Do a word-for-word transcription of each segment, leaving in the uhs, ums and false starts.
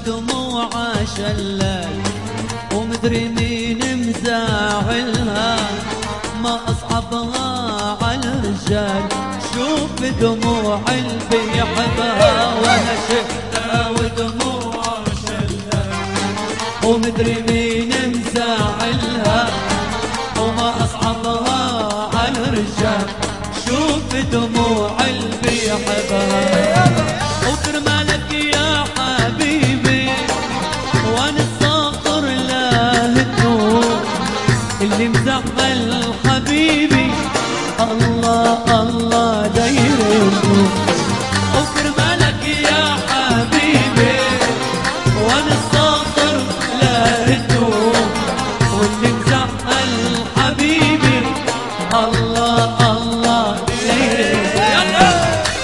دموع شلال ومدري مين مزاعلها، ما أصعبها على الرجال. شوف دموع اللي يحبها وأنا شفتها ودموع شلال ومدري مين مزاعلها، وما أصعبها على الرجال. شوف دموع اللي يحبها وكرمالك يا حبيبي وانا الصاخر له الدور اللي مزعل حبيبي. الله الله داير الدور وكرمالك يا حبيبي وانا الصاخر له الدور واللي مزعل حبيبي. الله الله داير الدور.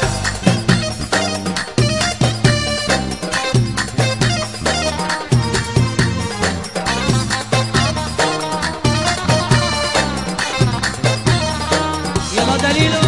يلا دليلو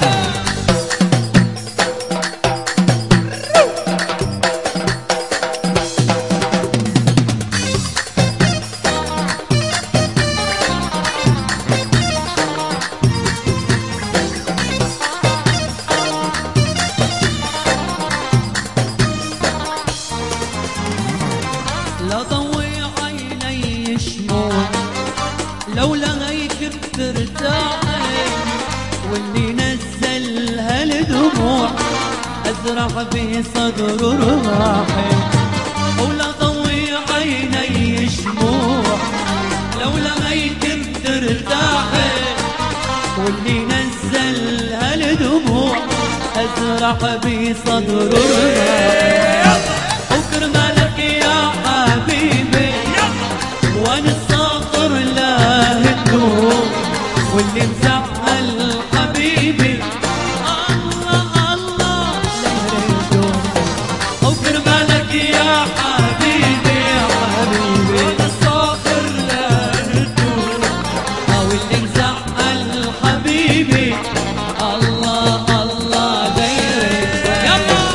لا ضوي عيني شموع لولا هيك بترتاحي، واللي نزل هالدموع ازرع بصدر راحي. ولا ضوي عيني شموع لولا هيك بترتاحي، واللي نزل هالدموع ازرع بصدر راحي. وكرمالك يا حبيبي وانا الصاخر له الدور واللي مزعل حبيبي. الله الله لهر الدور وكرمالك يا حبيبي يا حبيبي وانا الصاخر له الدور واللي مزعل حبيبي. الله الله داير يلا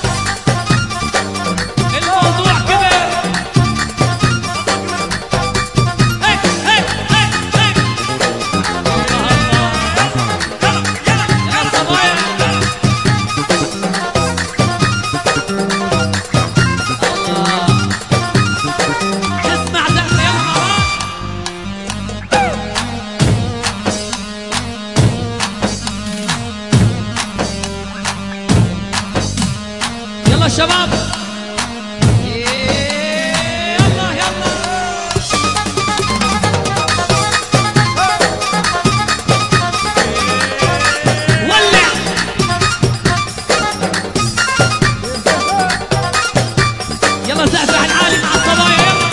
الموضوع كبر. هيك هيك هيك هيك يلا يا صبايا اسمع زقة يلا مع بعض. يلا شباب يلا يلا ولع. يلا زقفة على العالي مع الصبايا يلا.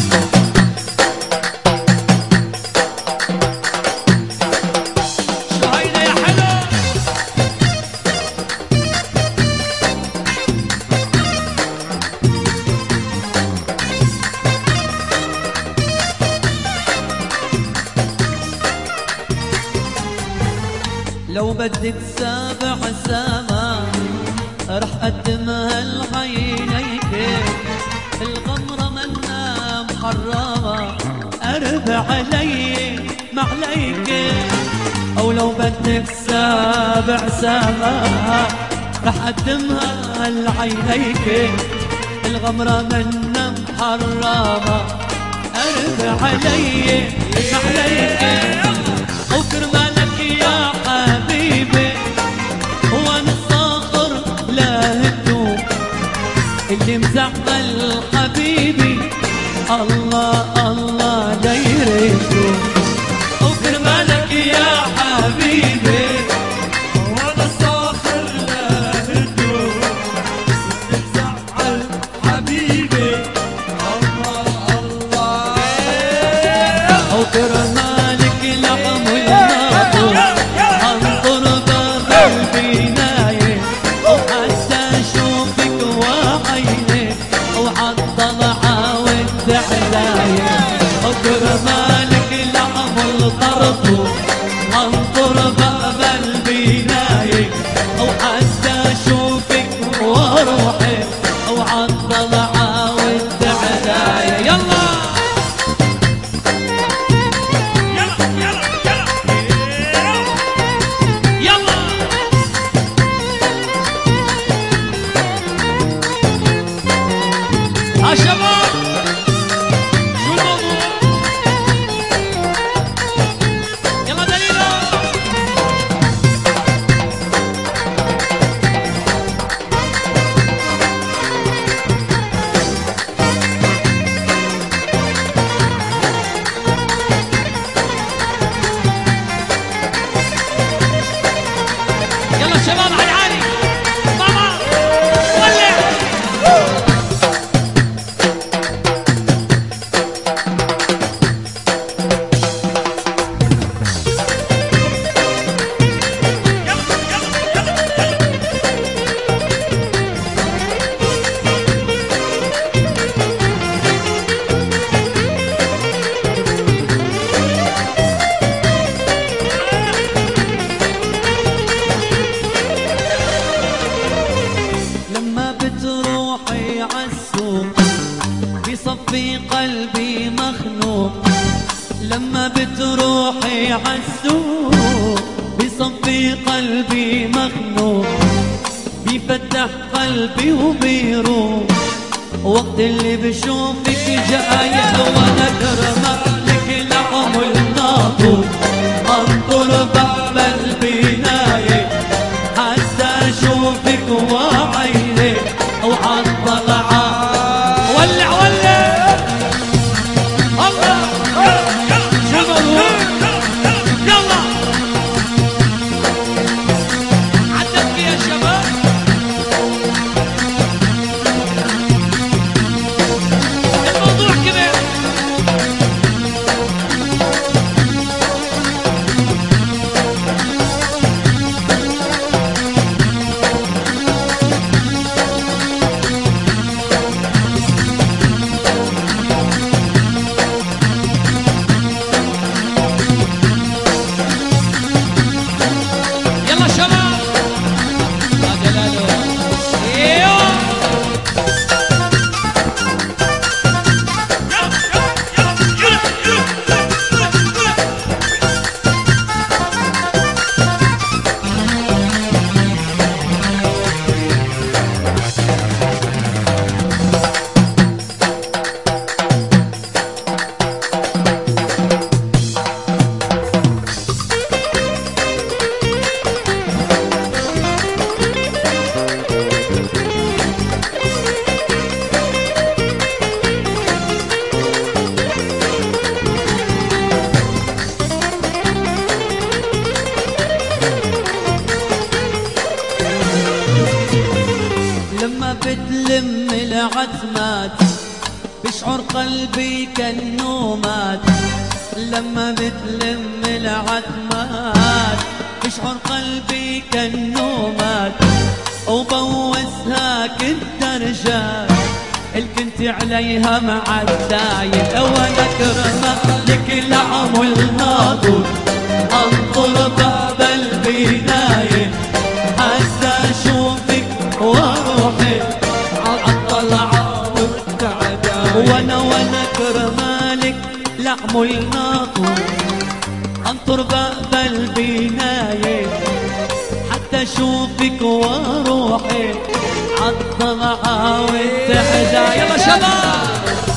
شو هيدا يا حلو. لو بدك سابع سما رح قدمها لعينيك، الغمرة منا محرمة قرب علي معليك. او لو بدك سابع سما رح قدمها لعينيك، الغمرة منا محرمة قرب علي معليك. وكرمالك يا حبيبي وانا الصاخر له الدور اللي مزعل حبيبي. الله الله داير الدور وكرمالك يا حبيبي وانا الصاخر له الدور اللي مزعل حبيبي. الله الله وكرمالك روحي عالسوق بصفي قلبي مخنوق بيفتح قلبي وبيروح وقت اللي بشوفك جاية وانا كرمك لك لحم الناطور انطر باب البناية حتى اشوفك وعيني وعالطلعة ولع ولع الله شغلوا يلا عدتك يا شباب الموضوع كبير يلا شباب يا جلاله ايوه لما بتلم العتمات بشعر قلبي كأنه مات لما بتلم العتمات بشعر قلبي كأنه مات وبوسها كالدرجات اللي كنت عليها مع الداية وانا كرمك لك لعم الناطور انطر باب البناية حتى اشوفك وروحي عالطلعة والتعداية وانا وانا كرمالك لعم الناطور انطر باب البناية حتى اشوفك وروحي عالطلعة والتعداية يلا شباب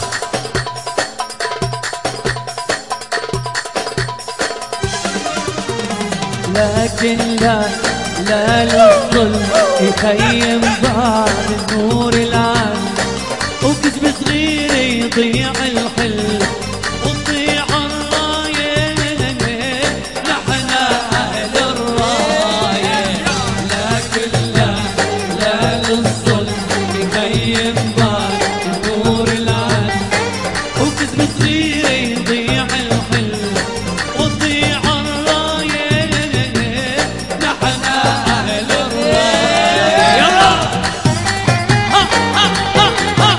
لكن لا لا للظلم يخيم بعد النور العام وكذب صغير يضيع الحلم وتضيع الراية نحن أهل الراية لكن لا لا للظلم يخيم بعد النور العام وكذب صغير يضيع الحلم وتضيع الراية نحن أهل الراية يلا ها ها ها ها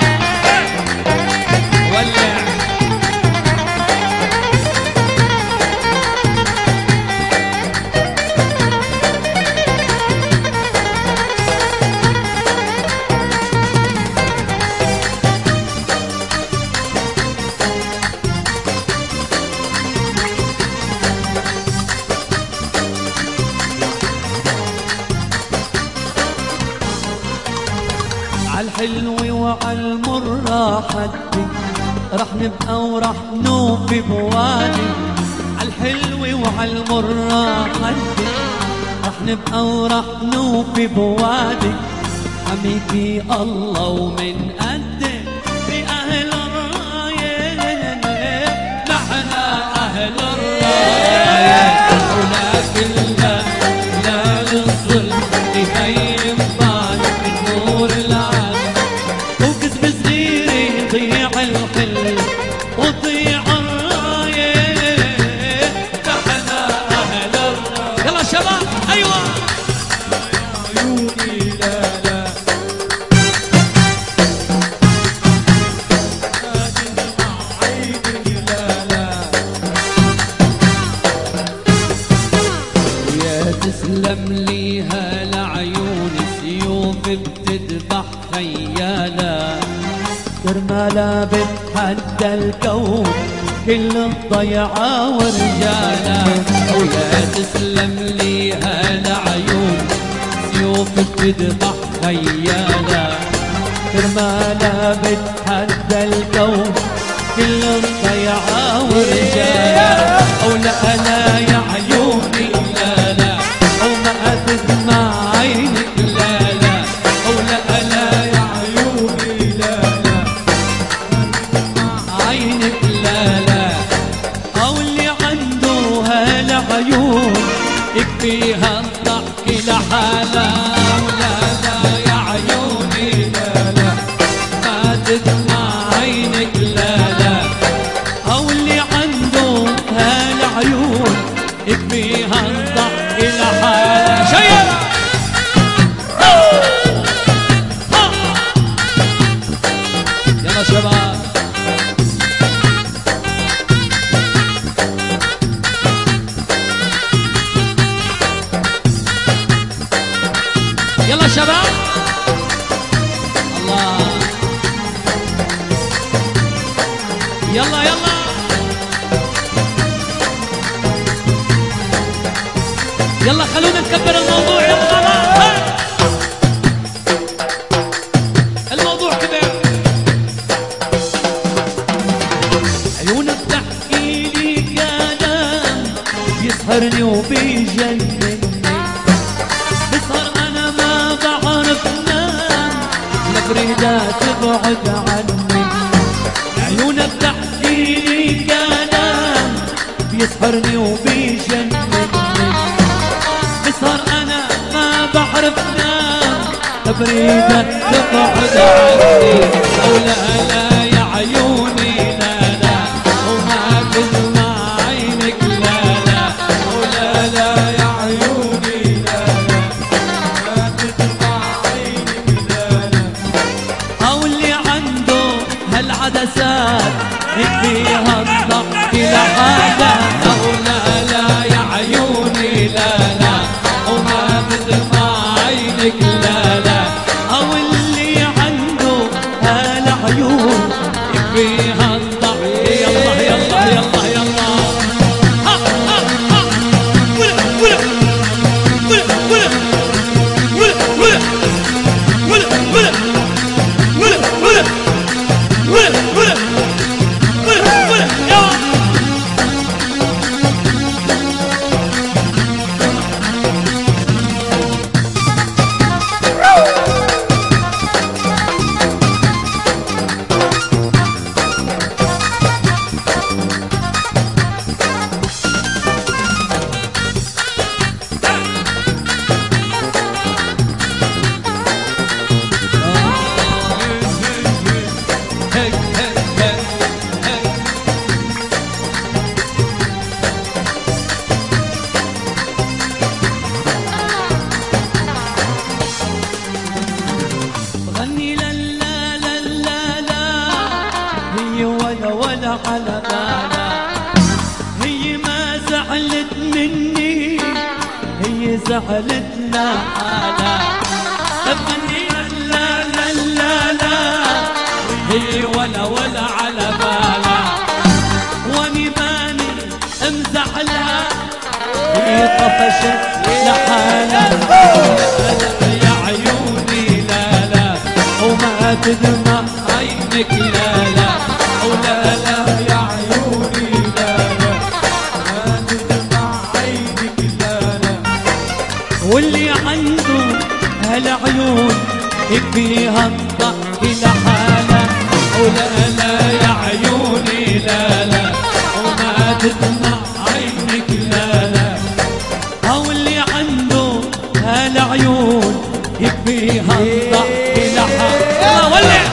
ولع عالحلو وعالمر حدي رح نبقى ورح نوفي بوادي عالحلو وعالمر حدي رح نبقى ورح نوفي بوادي حميدي الله ومن قدي بأهل الراية نحن أهل الراية ولكن لا لا للظلم يخيم بعد النور العام وكذب صغير يضيع الحلم وتضيع الراية نحن أهل الراية يلا شباب أيوة عيوني لا لا عيني لا لا ويا تسلم ليها لعيوني سيوف بتذبح خيالا كرمالها بتحدى الكون كل الضيعة ورجالة، ولا تسلم ليها العيون سيوف بتذبح خيالة، كرمالها بتحدى الكون كل الضيعة ورجالة، ولا لا يا عيوني لا لا، وما تدمع عينك لا لا، ولا لا يا عيوني لا لا، عينك لا لا، او اللي عنده هالعيون يكفيها الضحك لحالها، ولا لا يا عيوني لا لا، ما تدمع عينك لا لا، او اللي عنده هالعيون يكفيها الضحك لحالها. شيء يلا شباب يلا شباب الله يلا يلا يلا خلونا نكبر الموضوع يلا الموضوع كبير. عيونك تحكي لي كلام يسهرني وبيجنني، بسهر انا ما بعرف نام لبريدة تبعد عني. عيونك تحكي لي كلام بيسهرني وبيجنني، بسهر انا ما بعرف نام لبريدة تبعد عني. ولا لا يا عيوني لا لا، وما تدمع عينك لا لا، ولا لا يا عيوني لا لا، ما تدمع عينك لا لا، او اللي عنده هالعدسات يكفيها الضحك لحالها. ولا لا يا عيوني لا لا، وما تدمع عينك لا لا، او اللي عنده هالعيون يكفيها الضحك. يلا يلا يلا يلا ها ها ها ولا ولا ولا ولا ولا ولا ولا ولا ولا ولا ولا ولا ولا ولا يا غني لا لا لا لا لا، هي ولا ولا على بالا، هي ما زعلت مني، هي زعلت لا حالا. غني لا لا لا لا، هي ولا ولا على بالا، واني ماني مزعلها، هي طفشت لحالها. يا عيوني لا لا، وما تدمع عينك لا لا، ولا لا يا عيوني لا لا، ما تدمع عينك لا لا، واللي عنده هالعيون يكفيها الضحك لحالها. ولا لا يا عيوني لا لا، وما تدمع عينك لا لا، او اللي عنده هالعيون يكفيها الضحك لحالها. يلا ولع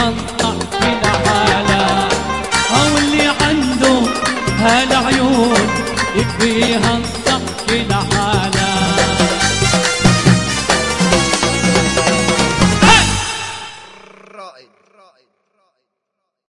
الضحك لحاله، او اللي عنده هالعيون يكفيها